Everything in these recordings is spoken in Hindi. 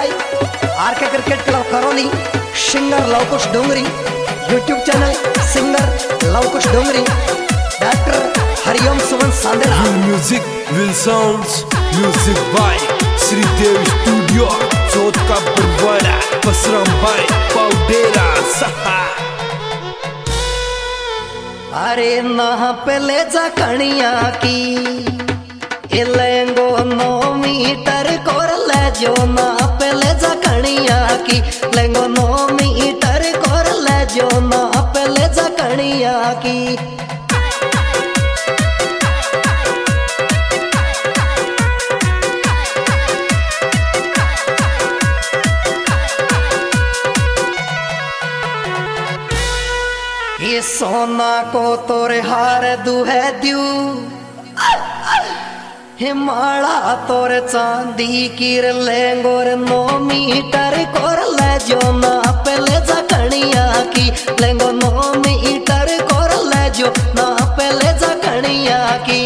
Bye RK cricket club Karauli, singer Lavkush Dongri, YouTube channel singer Lavkush Dongri, doctor Hariom Suman Sandela. Music will sounds, music by Shridev studio, Chauth का बरवाड़ा, बसराम बाय पाउडेरा सहा। अरे ना पहले जा कणिया की लेंगो 9 मीटर कोर ले जो, ना पहले जा कणिया की लेंगो 9 मीटर कोर ले जो, ना पहले जा कणिया की। ये सोना को तोरे हार दुहे द्यू, हिमाला तोरे चांदी कीर लेंगोर 9 मीटर कोर ले जो, ना पहले जा कणिया की लेंगो 9 मीटर कोर ले जो, ना पहले जा कणिया की।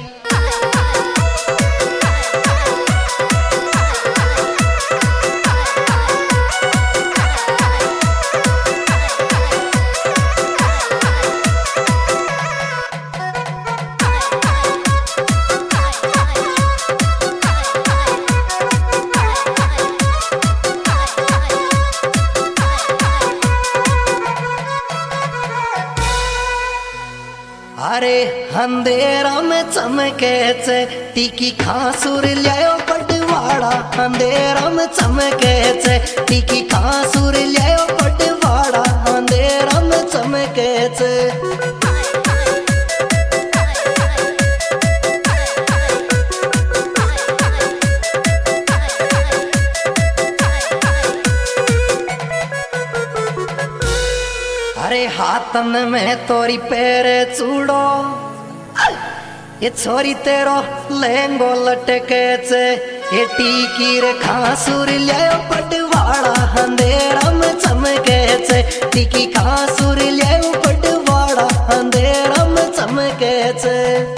अरे अंधेरा में चमके से टीकी खासुर लियो पटवाड़ा, अंधेरा में चमके से टीकी खासुर लियो पटवाड़ा, अंधेरा में चमके से। अरे हाथन में तोरी पैरे चूड़ो, ये छोरी तेरो लेंगो लटके से, ये टीकी रे खासुर लियो पटवाड़ा, अंधेरा में चमके से टीकी खासुर लियो पटवाड़ा, अंधेरा में चमके से।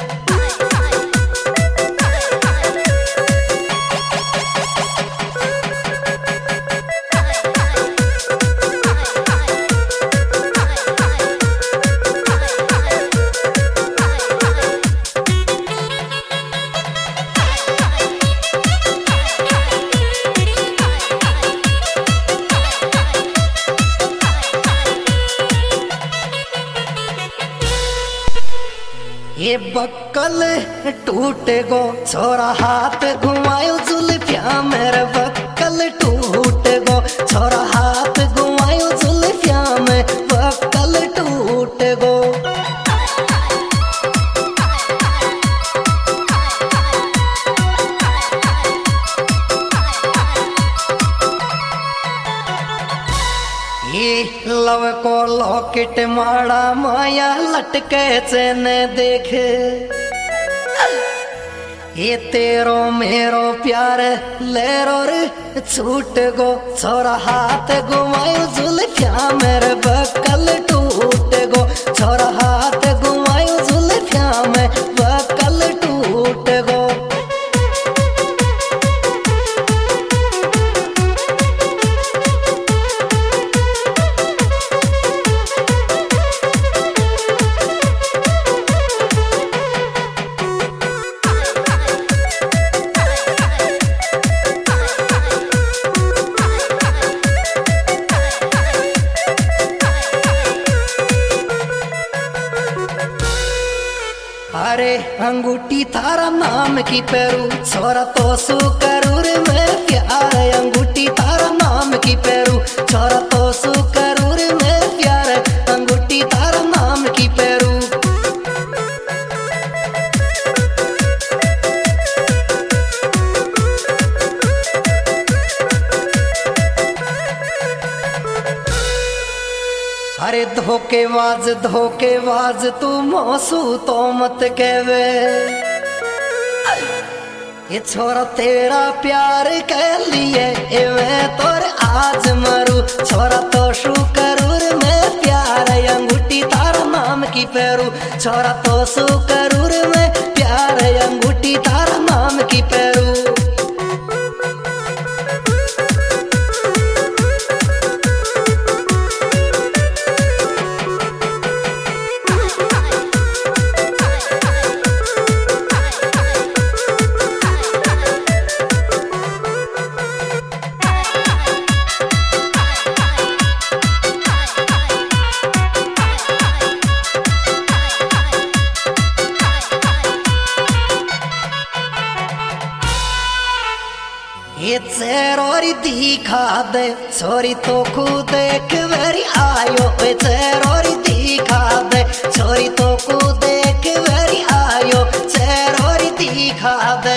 ये बक्कल टूट गो छोरा हाथ घुमायो जुल्फिया, मेरे बक्कल टूट गो छोरा हाथ घुमायो जुल्फिया में, बक्कल टूट गो। ये लव को लॉकेट माड़ा माया लटके चैन देखे, ये तेरो मेरो प्यार लेरो रे छूट गो छोरा हाथ घुमायो जुल्फिया, मेरे बक्कल टूट गो छोरा हाथ घुमायो जुल्फिया में, बक्कल टूट गो। अरे अंगूठी थारा नाम की पेरू, छोरा तो सु करूर में प्यार, अंगूठी थारा नाम की पेरू, छोरा तो सु करूर में प्यार, अंगूठी थारा नाम की पेरू। अरे धोखेबाज तू मोसू तो मत कहवे, ये छोरा तेरा प्यार कह लिए मैं तोर आज मरू, छोरा तो शू करूर में प्यार, अंगूठी तारा नाम की पेरू, छोरा तो शू करूर में प्यार, अंगूठी तारा नाम की पेरू। ये चेरोरी दिखा दे छोरी तो खुद एक बारी आयो। ये चेरोरी दिखा दे छोरी तो खुद एक बारी आयो। चेरोरी दिखा दे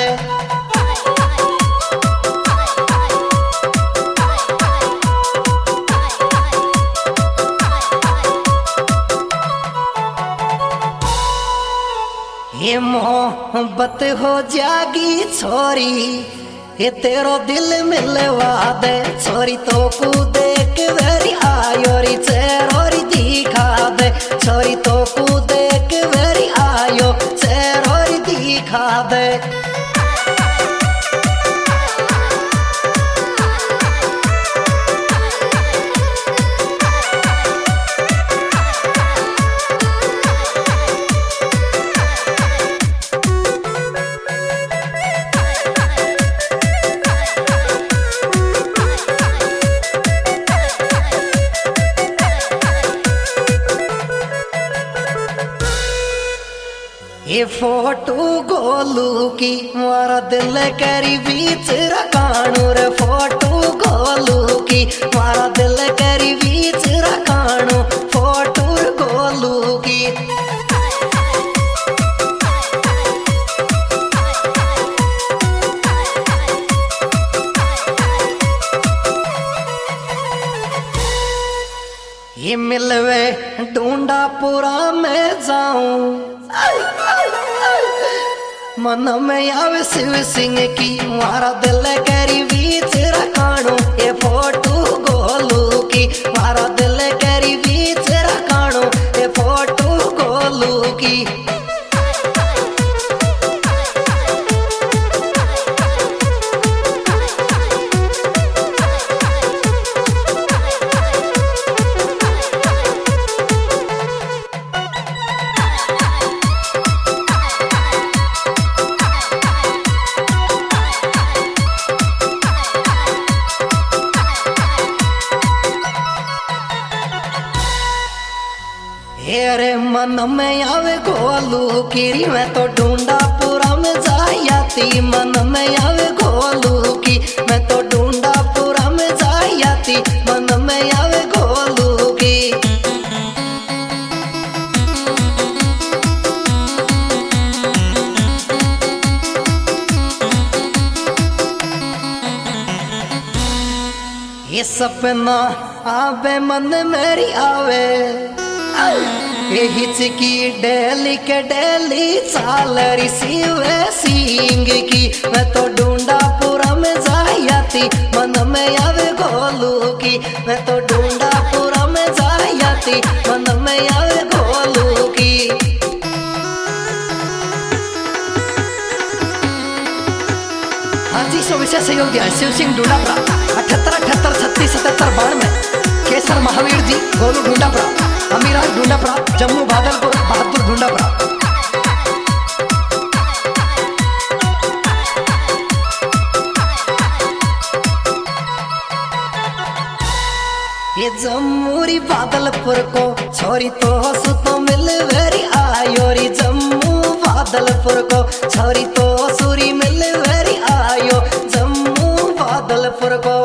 ये मोहब्बत हो जागी छोरी ये तेरो दिल मिलवा दे छोरी तो कूद एक बारी आयो री। चेरोरी दिखा दे छोरी तो कूद एक बारी आयो। चेरोरी दिखा दे ये फोटो गोलू की मारा दिल करी बीच रखाणू रे। फोटो गोलू की मारा दिल करी बीच रखाणू। फोटो गोलू की ये मिलवे ढूंढापुरा में जाऊं मन में आवे शिव सिंह की मारा दिल करी बीच रखाणू। ये फोटो गोलू की मारा दिल करी बीच रखाणू। ये फोटो गोलू की अरे मन में आवे गोलू की मैं तो ढूंढापुरा में जाती। मन में आवे गोलू की मैं तो ढूंढापुरा में जाती। मन में आवे गोलू की ये सपना आवे मन मेरी आवे। ये हिचकी डेली के डेली चाल शिव सिंह की मैं तो ढूंढापुरा में जाती। मन में आवे गोलू की मैं तो ढूंढापुरा में जाती। मन में आवे गोलू की हाँ जी। सो विशेष सहयोग दिया शिव सिंह ढूंढापुरा 78 78 36 77 92। केसर महावीर जी गोलू ढूंढापुरा। अमीराज ढूंढापुरा। जम्मू बादलपुर बहादुर ढूंढापुरा। ये जम्मूरी बादलपुर को छोरी तो सुतो मिल वेरी आयो री। जम्मू बादलपुर को छोरी तो सूरी मिल वेरी आयो। जम्मू बादलपुर को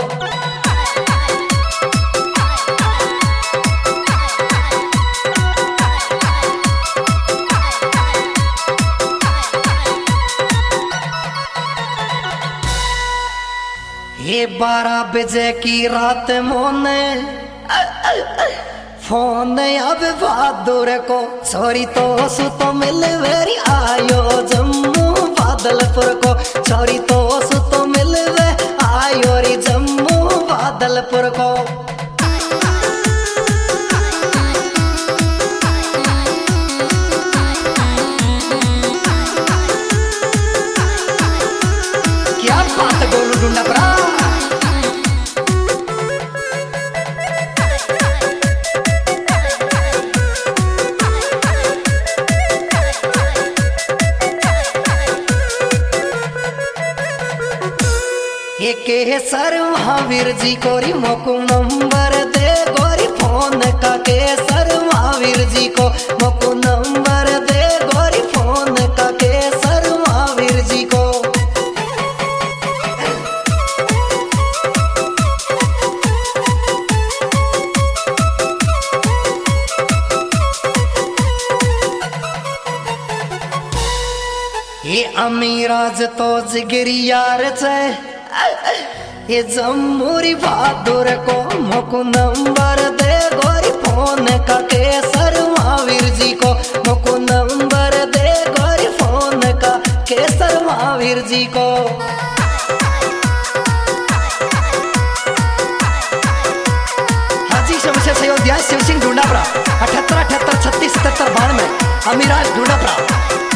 ये 12 बजे की रात मोने फोन अब बहादुर को छोरी तो सुतो मिल वेरी आयो। जम्मू बादलपुर को छोरी तो सुतो मिल वे आयो री। जम्मू बादलपुर को क्या बात गोलू ढूंढापुरा। ये केसर महावीर जी कोरी मोकू नंबर दे गोरी फोन का। केसर महावीर जी को मोकू नंबर दे गोरी फोन का। केसर महावीर जी को अमीराज तो जिगरी यार छे ये जम्मूरी बहादुर को मोकू नंबर दे गोरी फोन का केसर महावीर जी को मोकू नंबर दे गोरी फोन का केसर महावीर जी को। हाजी शमशेर सयोध्या शिव सिंह ढूंढापरा 78 38 36 77 92 अमीराज ढूंढापरा।